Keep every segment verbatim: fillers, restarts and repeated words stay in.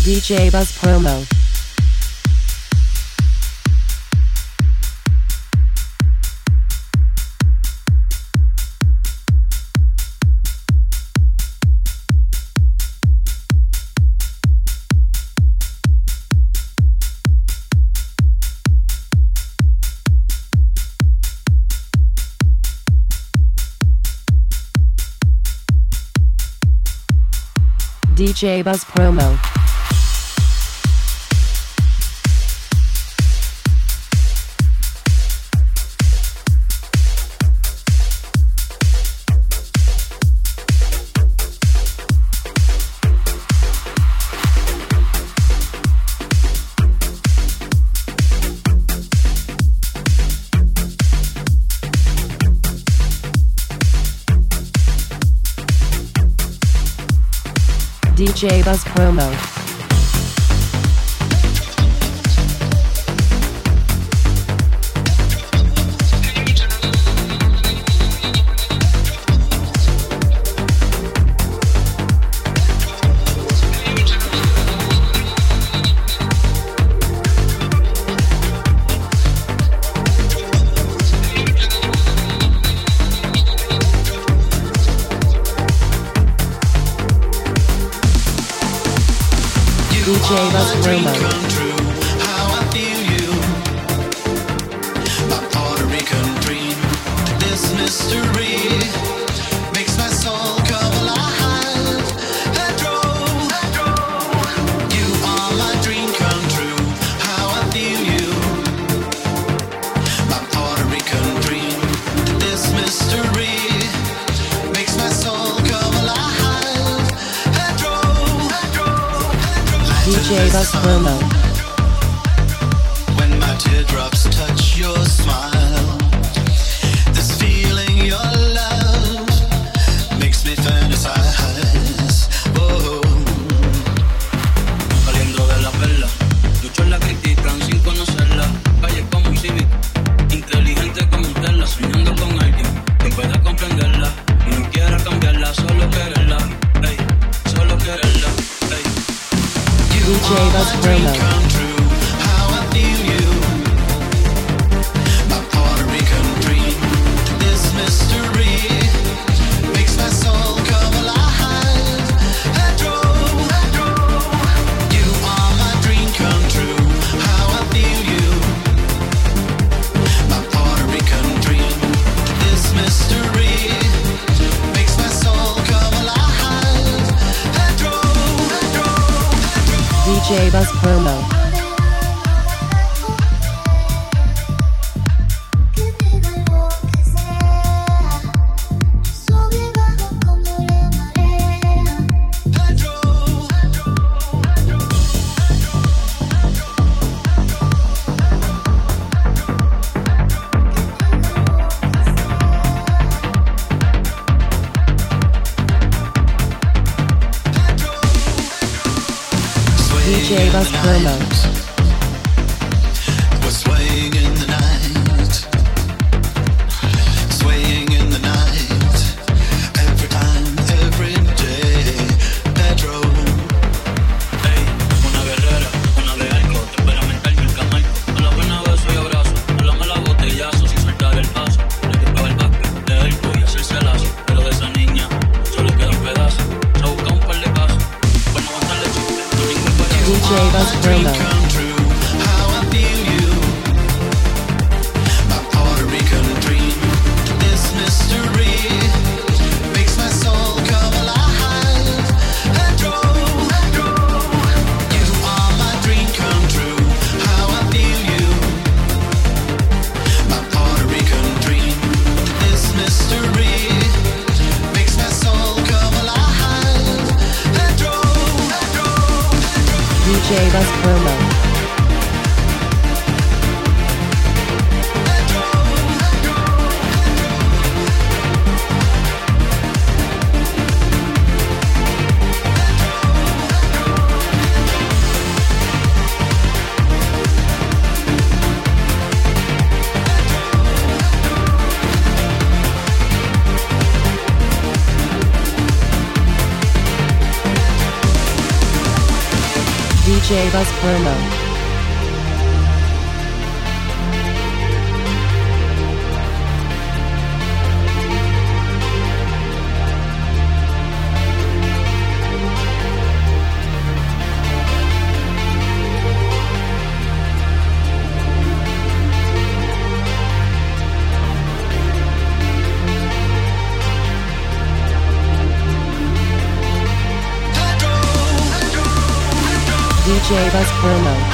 D J Buzz Promo. D J Buzz Promo. D J Buzz Promo. D J Buzz Promo. D J Buzz Promo. When my teardrops touch your smile, this feeling your love makes me fantasize. Oh. Saliendo de la perla, muchos la critican sin conocerla. Calle como un civic, inteligente como un Tesla, soñando con alguien que pueda comprenderla y no quiera cambiarla, solo quererla, ey, solo quererla, ey. D J Buzz Promo. D J Buzz Promo. D J Buzz Promo. We're swaying in the night, swaying in the night, every time, every day, Pedro. Ey, una guerrera, una de algo, temperamental y el camargo. A la buena beso y abrazo, a la mala botellazo, sin soltar el paso. Le gustaba el básquet, de él y hacerse lazo, pero de esa niña solo queda un pedazo. Se busca un par de pasos, para no aguantarle chiste, no ningún payaso. D J Buzz Promo. D J Buzz Promo. D J Buzz Promo. D J Buzz Promo.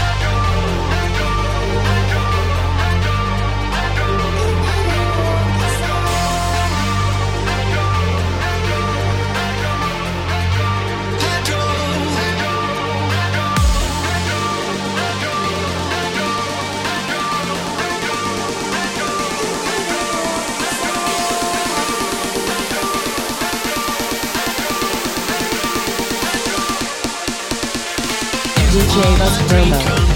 D J Buzz Promo.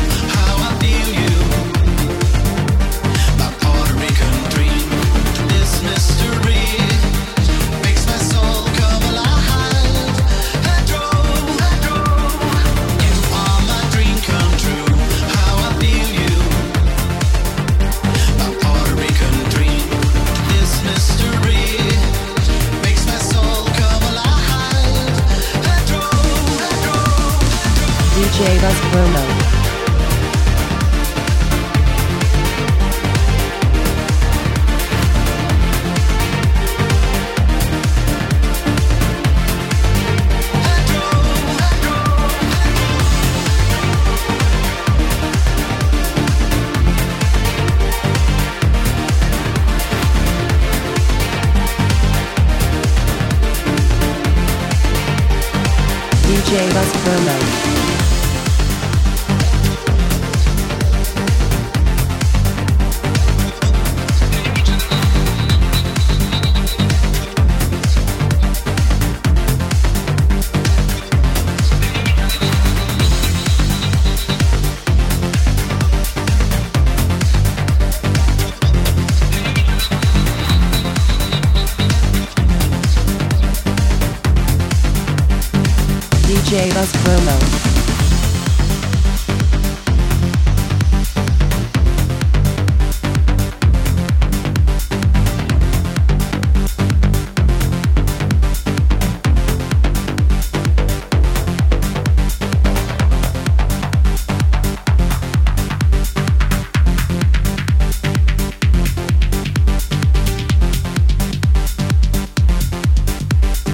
D J Buzz Promo. D J Buzz Promo. D J Buzz Promo.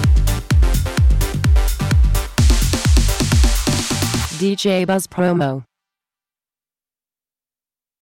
D J Buzz Promo.